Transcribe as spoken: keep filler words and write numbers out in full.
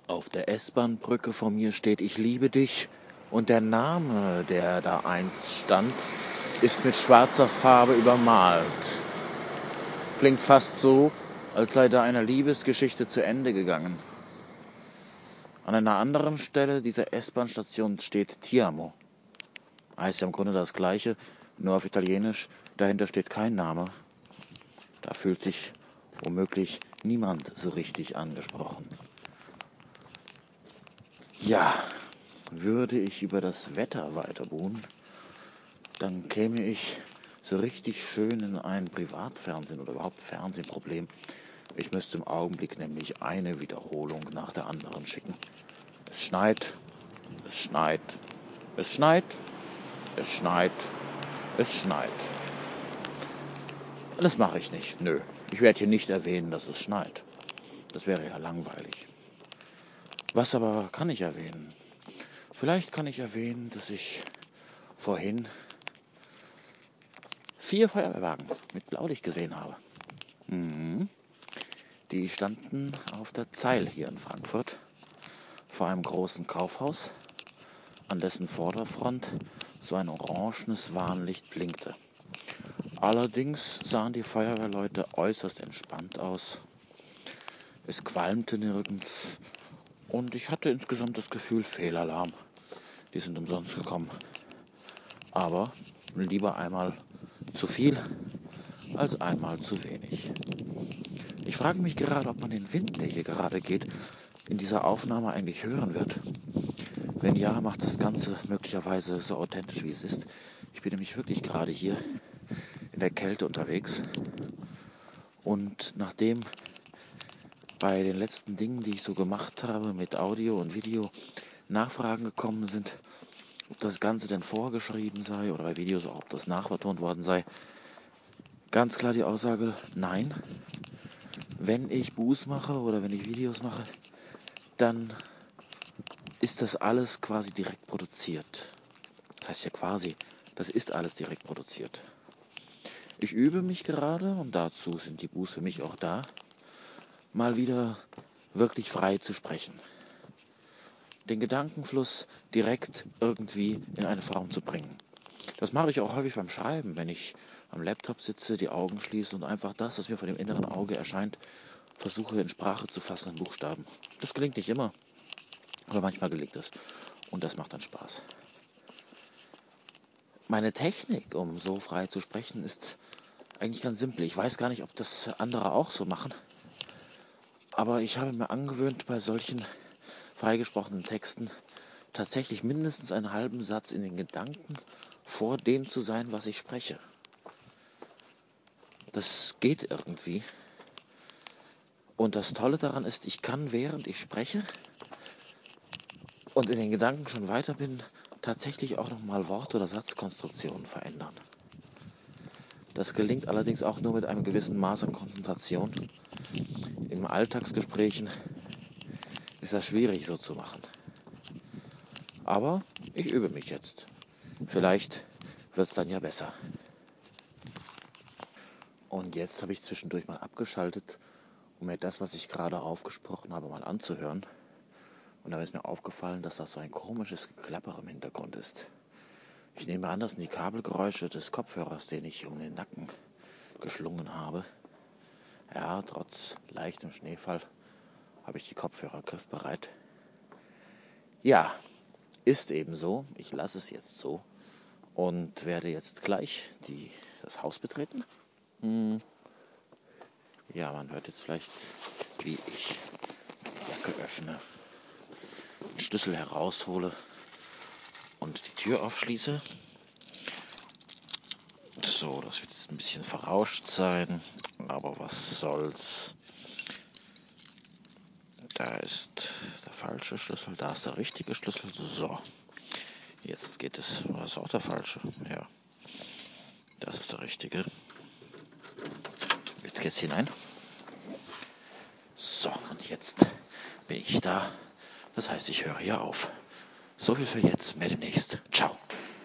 Auf der S-Bahn-Brücke vor mir steht "Ich liebe dich" und der Name, der da einst stand, ist mit schwarzer Farbe übermalt. Klingt fast so, als sei da eine Liebesgeschichte zu Ende gegangen. An einer anderen Stelle dieser S-Bahn-Station steht "Ti amo". Heißt ja im Grunde das Gleiche, nur auf Italienisch. Dahinter steht kein Name. Da fühlt sich womöglich niemand so richtig angesprochen. Ja, würde ich über das Wetter weiter buhen, dann käme ich so richtig schön in ein Privatfernsehen oder überhaupt Fernsehproblem. Ich müsste im Augenblick nämlich eine Wiederholung nach der anderen schicken. Es schneit, es schneit, es schneit, es schneit, es schneit. Das mache ich nicht, nö. Ich werde hier nicht erwähnen, dass es schneit. Das wäre ja langweilig. Was aber kann ich erwähnen? Vielleicht kann ich erwähnen, dass ich vorhin vier Feuerwehrwagen mit Blaulicht gesehen habe. Mhm. Die standen auf der Zeil hier in Frankfurt vor einem großen Kaufhaus, an dessen Vorderfront so ein orangenes Warnlicht blinkte. Allerdings sahen die Feuerwehrleute äußerst entspannt aus. Es qualmte nirgends und ich hatte insgesamt das Gefühl, Fehlalarm. Die sind umsonst gekommen. Aber lieber einmal zu viel als einmal zu wenig. Ich frage mich gerade, ob man den Wind, der hier gerade geht, in dieser Aufnahme eigentlich hören wird. Wenn ja, macht das Ganze möglicherweise so authentisch, wie es ist. Ich bin nämlich wirklich gerade hier in der Kälte unterwegs. Und nachdem bei den letzten Dingen, die ich so gemacht habe mit Audio und Video, Nachfragen gekommen sind, ob das Ganze denn vorgeschrieben sei oder bei Videos auch, ob das nachvertont worden sei, ganz klar die Aussage, nein. Wenn ich Buß mache oder wenn ich Videos mache, dann ist das alles quasi direkt produziert. Das heißt ja quasi, das ist alles direkt produziert. Ich übe mich gerade, und dazu sind die Buß für mich auch da, mal wieder wirklich frei zu sprechen. Den Gedankenfluss direkt irgendwie in eine Form zu bringen. Das mache ich auch häufig beim Schreiben, wenn ich am Laptop sitze, die Augen schließe und einfach das, was mir vor dem inneren Auge erscheint, versuche in Sprache zu fassen, in Buchstaben. Das gelingt nicht immer, aber manchmal gelingt es. Und das macht dann Spaß. Meine Technik, um so frei zu sprechen, ist eigentlich ganz simpel. Ich weiß gar nicht, ob das andere auch so machen. Aber ich habe mir angewöhnt, bei solchen freigesprochenen Texten tatsächlich mindestens einen halben Satz in den Gedanken vor dem zu sein, was ich spreche. Das geht irgendwie. Und das Tolle daran ist, ich kann, während ich spreche und in den Gedanken schon weiter bin, tatsächlich auch nochmal Wort- oder Satzkonstruktionen verändern. Das gelingt allerdings auch nur mit einem gewissen Maß an Konzentration. In Alltagsgesprächen ist das schwierig so zu machen. Aber ich übe mich jetzt. Vielleicht wird es dann ja besser. Und jetzt habe ich zwischendurch mal abgeschaltet, um mir das, was ich gerade aufgesprochen habe, mal anzuhören. Und da ist mir aufgefallen, dass das so ein komisches Geklapper im Hintergrund ist. Ich nehme an, das sind die Kabelgeräusche des Kopfhörers, den ich um den Nacken geschlungen habe. Ja, trotz leichtem Schneefall habe ich die Kopfhörer griffbereit. Ja, ist eben so. Ich lasse es jetzt so und werde jetzt gleich die, das Haus betreten. Hm. Ja, man hört jetzt vielleicht, wie ich die Jacke öffne, den Schlüssel heraushole und die Tür aufschließe. So, das wird jetzt ein bisschen verrauscht sein, aber was soll's. Da ist der falsche Schlüssel, da ist der richtige Schlüssel. So, jetzt geht es, war das auch der falsche? Ja, das ist der richtige. Jetzt geht's hinein. So, und jetzt bin ich da. Das heißt, ich höre hier auf. So viel für jetzt, mehr demnächst. Ciao.